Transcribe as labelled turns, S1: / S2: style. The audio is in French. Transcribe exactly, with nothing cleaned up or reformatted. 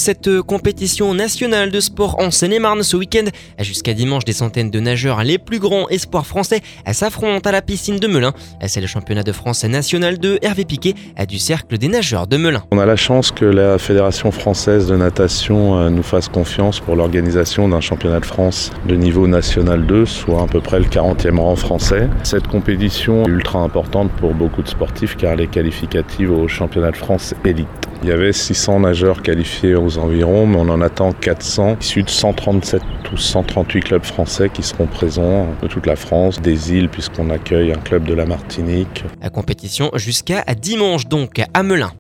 S1: cette compétition nationale de sport en Seine-et-Marne ce week-end. Jusqu'à dimanche, des centaines de nageurs, les plus grands espoirs français, s'affrontent à la piscine de Melun. C'est le championnat de France national de Hervé Piquet du Cercle des nageurs de Melun.
S2: On a la chance que la Fédération française de natation nous fasse confiance pour l'organisation d'un championnat de France de niveau national deux, soit à peu près le quarantième rang français. Cette compétition est ultra importante pour beaucoup de sportifs car elle est qualificative au championnat de France élite. Il y avait six cents nageurs qualifiés aux environs, mais on en attend quatre cents, issus de cent trente-sept ou cent trente-huit clubs français qui seront présents de toute la France, des îles puisqu'on accueille un club de la Martinique.
S1: La compétition jusqu'à dimanche donc à Melun.